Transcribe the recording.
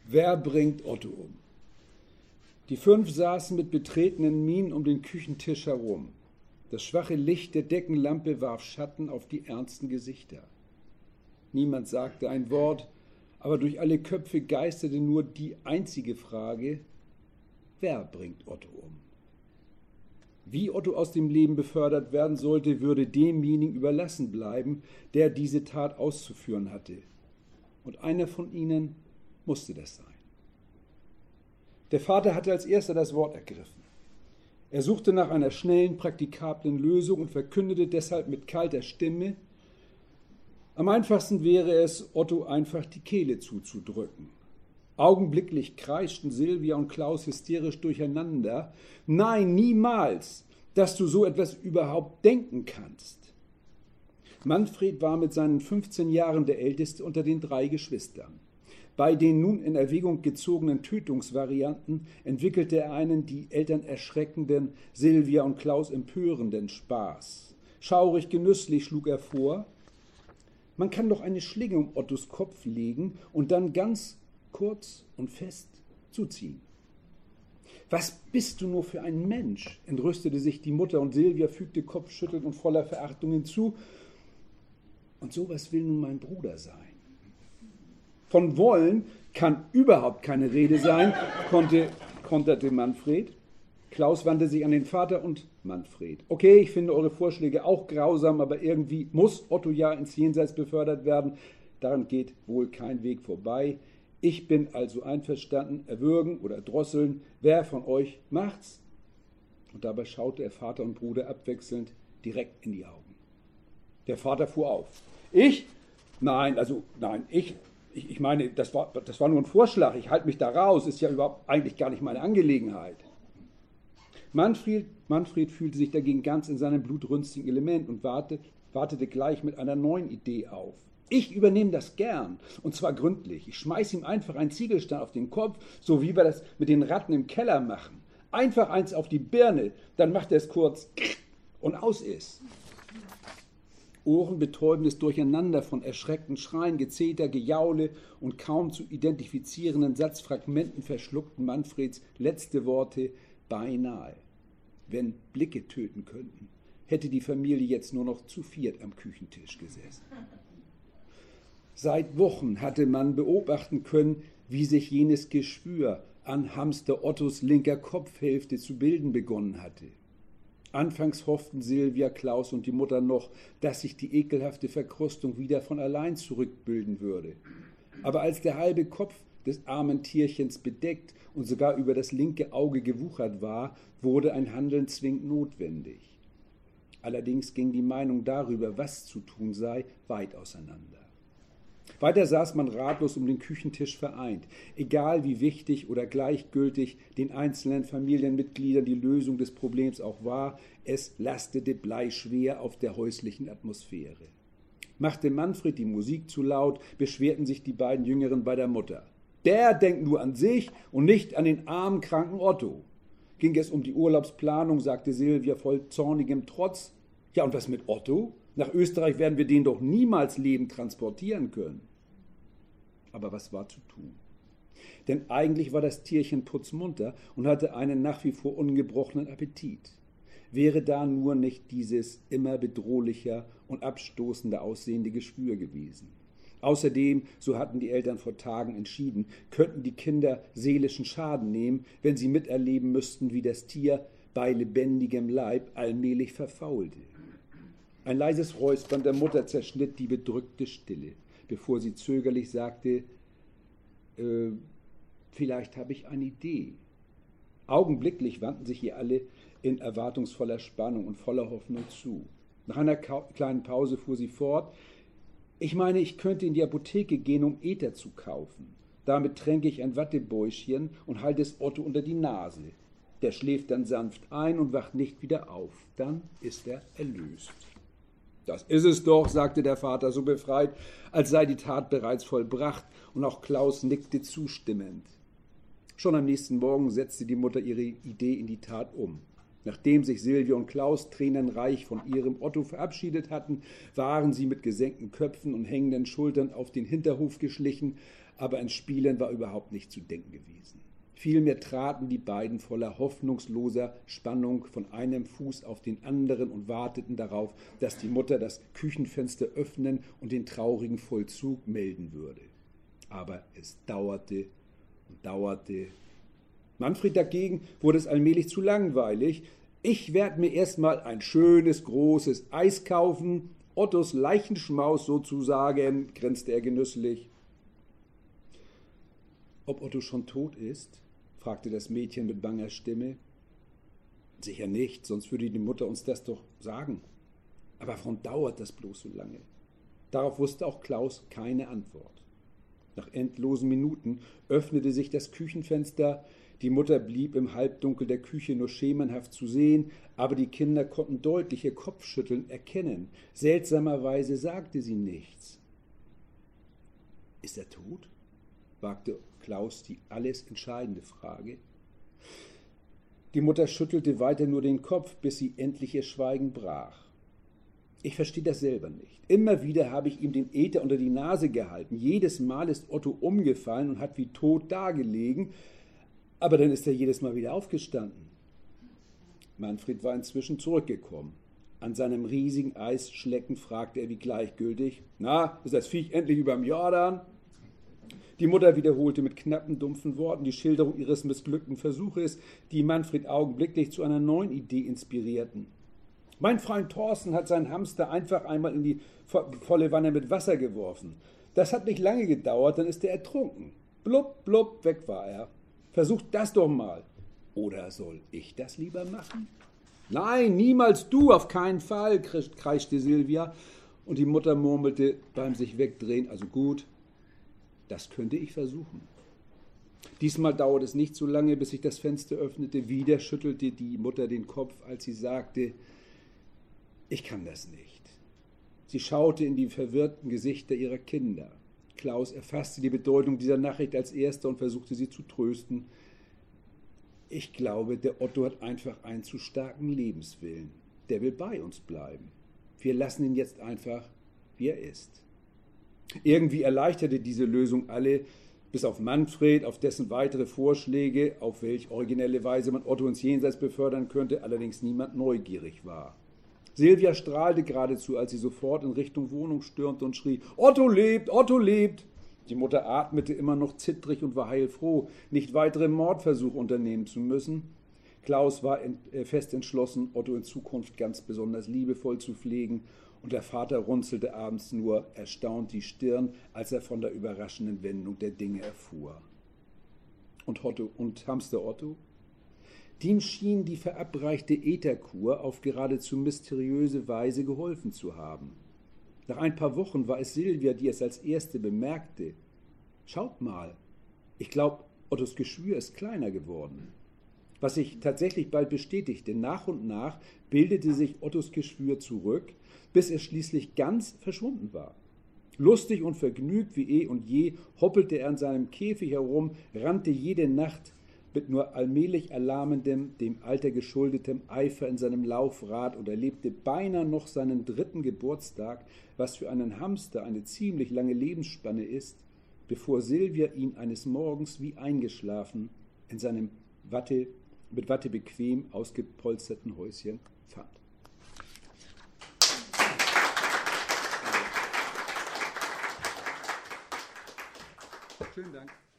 Wer bringt Otto um? Die 5 saßen mit betretenen Mienen um den Küchentisch herum. Das schwache Licht der Deckenlampe warf Schatten auf die ernsten Gesichter. Niemand sagte ein Wort, aber durch alle Köpfe geisterte nur die einzige Frage: Wer bringt Otto um? Wie Otto aus dem Leben befördert werden sollte, würde demjenigen überlassen bleiben, der diese Tat auszuführen hatte. Und einer von ihnen musste das sein. Der Vater hatte als erster das Wort ergriffen. Er suchte nach einer schnellen, praktikablen Lösung und verkündete deshalb mit kalter Stimme: Am einfachsten wäre es, Otto einfach die Kehle zuzudrücken. Augenblicklich kreischten Silvia und Klaus hysterisch durcheinander: Nein, niemals, dass du so etwas überhaupt denken kannst. Manfred war mit seinen 15 Jahren der älteste unter den 3 Geschwistern. Bei den nun in Erwägung gezogenen Tötungsvarianten entwickelte er einen die Eltern erschreckenden, Silvia und Klaus empörenden Spaß. Schaurig genüsslich schlug er vor: Man kann doch eine Schlinge um Ottos Kopf legen und dann ganz kurz und fest zuziehen. Was bist du nur für ein Mensch? Entrüstete sich die Mutter, und Silvia fügte kopfschüttelnd und voller Verachtung hinzu: Und sowas will nun mein Bruder sein. Von wollen kann überhaupt keine Rede sein, konterte Manfred. Klaus wandte sich an den Vater und Manfred: Okay, ich finde eure Vorschläge auch grausam, aber irgendwie muss Otto ja ins Jenseits befördert werden. Daran geht wohl kein Weg vorbei. Ich bin also einverstanden, erwürgen oder drosseln. Wer von euch macht's? Und dabei schaute er Vater und Bruder abwechselnd direkt in die Augen. Der Vater fuhr auf: Ich? Nein, ich meine, das war nur ein Vorschlag. Ich halte mich da raus. Ist ja überhaupt eigentlich gar nicht meine Angelegenheit. Manfred fühlte sich dagegen ganz in seinem blutrünstigen Element und wartete gleich mit einer neuen Idee auf. Ich übernehme das gern, und zwar gründlich. Ich schmeiß ihm einfach einen Ziegelstein auf den Kopf, so wie wir das mit den Ratten im Keller machen. Einfach eins auf die Birne, dann macht er es kurz und aus ist. Ohrenbetäubendes Durcheinander von erschreckten Schreien, Gezeter, Gejaule und kaum zu identifizierenden Satzfragmenten verschluckten Manfreds letzte Worte beinahe. Wenn Blicke töten könnten, hätte die Familie jetzt nur noch zu 4 am Küchentisch gesessen. Seit Wochen hatte man beobachten können, wie sich jenes Geschwür an Hamster Ottos linker Kopfhälfte zu bilden begonnen hatte. Anfangs hofften Silvia, Klaus und die Mutter noch, dass sich die ekelhafte Verkrustung wieder von allein zurückbilden würde. Aber als der halbe Kopf des armen Tierchens bedeckt und sogar über das linke Auge gewuchert war, wurde ein Handeln zwingend notwendig. Allerdings ging die Meinung darüber, was zu tun sei, weit auseinander. Weiter saß man ratlos um den Küchentisch vereint. Egal wie wichtig oder gleichgültig den einzelnen Familienmitgliedern die Lösung des Problems auch war, es lastete bleischwer auf der häuslichen Atmosphäre. Machte Manfred die Musik zu laut, beschwerten sich die beiden Jüngeren bei der Mutter. Der denkt nur an sich und nicht an den armen, kranken Otto. Ging es um die Urlaubsplanung, sagte Silvia voll zornigem Trotz. Ja, und was mit Otto? Nach Österreich werden wir den doch niemals lebend transportieren können. Aber was war zu tun? Denn eigentlich war das Tierchen putzmunter und hatte einen nach wie vor ungebrochenen Appetit. Wäre da nur nicht dieses immer bedrohlicher und abstoßender aussehende Geschwür gewesen. Außerdem, so hatten die Eltern vor Tagen entschieden, könnten die Kinder seelischen Schaden nehmen, wenn sie miterleben müssten, wie das Tier bei lebendigem Leib allmählich verfaulte. Ein leises Räuspern der Mutter zerschnitt die bedrückte Stille, bevor sie zögerlich sagte: Vielleicht habe ich eine Idee. Augenblicklich wandten sich ihr alle in erwartungsvoller Spannung und voller Hoffnung zu. Nach einer kleinen Pause fuhr sie fort: Ich meine, ich könnte in die Apotheke gehen, um Ether zu kaufen. Damit tränke ich ein Wattebäuschen und halte es Otto unter die Nase. Der schläft dann sanft ein und wacht nicht wieder auf. Dann ist er erlöst. Das ist es doch, sagte der Vater so befreit, als sei die Tat bereits vollbracht, und auch Klaus nickte zustimmend. Schon am nächsten Morgen setzte die Mutter ihre Idee in die Tat um. Nachdem sich Silvia und Klaus tränenreich von ihrem Otto verabschiedet hatten, waren sie mit gesenkten Köpfen und hängenden Schultern auf den Hinterhof geschlichen, aber an Spielen war überhaupt nicht zu denken gewesen. Vielmehr traten die beiden voller hoffnungsloser Spannung von einem Fuß auf den anderen und warteten darauf, dass die Mutter das Küchenfenster öffnen und den traurigen Vollzug melden würde. Aber es dauerte und dauerte. Manfred dagegen wurde es allmählich zu langweilig. Ich werde mir erstmal ein schönes, großes Eis kaufen, Ottos Leichenschmaus sozusagen, grinste er genüsslich. Ob Otto schon tot ist? Fragte das Mädchen mit banger Stimme. Sicher nicht, sonst würde die Mutter uns das doch sagen. Aber warum dauert das bloß so lange? Darauf wusste auch Klaus keine Antwort. Nach endlosen Minuten öffnete sich das Küchenfenster. Die Mutter blieb im Halbdunkel der Küche nur schemenhaft zu sehen, aber die Kinder konnten deutlich ihr Kopfschütteln erkennen. Seltsamerweise sagte sie nichts. Ist er tot? Wagte Klaus die alles entscheidende Frage. Die Mutter schüttelte weiter nur den Kopf, bis sie endlich ihr Schweigen brach. Ich verstehe das selber nicht. Immer wieder habe ich ihm den Äther unter die Nase gehalten. Jedes Mal ist Otto umgefallen und hat wie tot dagelegen, aber dann ist er jedes Mal wieder aufgestanden. Manfred war inzwischen zurückgekommen. An seinem riesigen Eisschlecken fragte er wie gleichgültig: Na, ist das Viech endlich überm Jordan? Die Mutter wiederholte mit knappen, dumpfen Worten die Schilderung ihres missglückten Versuches, die Manfred augenblicklich zu einer neuen Idee inspirierten. Mein Freund Thorsten hat seinen Hamster einfach einmal in die volle Wanne mit Wasser geworfen. Das hat nicht lange gedauert, dann ist er ertrunken. Blub, blub, weg war er. Versucht das doch mal. Oder soll ich das lieber machen? Nein, niemals du, auf keinen Fall, kreischte Silvia. Und die Mutter murmelte beim sich wegdrehen: Also gut, das könnte ich versuchen. Diesmal dauerte es nicht so lange, bis sich das Fenster öffnete. Wieder schüttelte die Mutter den Kopf, als sie sagte: Ich kann das nicht. Sie schaute in die verwirrten Gesichter ihrer Kinder. Klaus erfasste die Bedeutung dieser Nachricht als erster und versuchte sie zu trösten. Ich glaube, der Otto hat einfach einen zu starken Lebenswillen. Der will bei uns bleiben. Wir lassen ihn jetzt einfach, wie er ist. Irgendwie erleichterte diese Lösung alle, bis auf Manfred, auf dessen weitere Vorschläge, auf welch originelle Weise man Otto ins Jenseits befördern könnte, allerdings niemand neugierig war. Silvia strahlte geradezu, als sie sofort in Richtung Wohnung stürmte und schrie: Otto lebt, Otto lebt! Die Mutter atmete immer noch zittrig und war heilfroh, nicht weitere Mordversuche unternehmen zu müssen. Klaus war fest entschlossen, Otto in Zukunft ganz besonders liebevoll zu pflegen, und der Vater runzelte abends nur erstaunt die Stirn, als er von der überraschenden Wendung der Dinge erfuhr. Und Hamster Otto? Dem schien die verabreichte Ätherkur auf geradezu mysteriöse Weise geholfen zu haben. Nach ein paar Wochen war es Silvia, die es als erste bemerkte. Schaut mal, ich glaube, Ottos Geschwür ist kleiner geworden. Was sich tatsächlich bald bestätigte: Nach und nach bildete sich Ottos Geschwür zurück, bis er schließlich ganz verschwunden war. Lustig und vergnügt wie eh und je hoppelte er in seinem Käfig herum, rannte jede Nacht mit nur allmählich erlahmendem, dem Alter geschuldetem Eifer in seinem Laufrad und erlebte beinahe noch seinen 3. Geburtstag, was für einen Hamster eine ziemlich lange Lebensspanne ist, bevor Silvia ihn eines Morgens wie eingeschlafen in seinem mit Watte bequem ausgepolsterten Häuschen fand. Schönen Dank.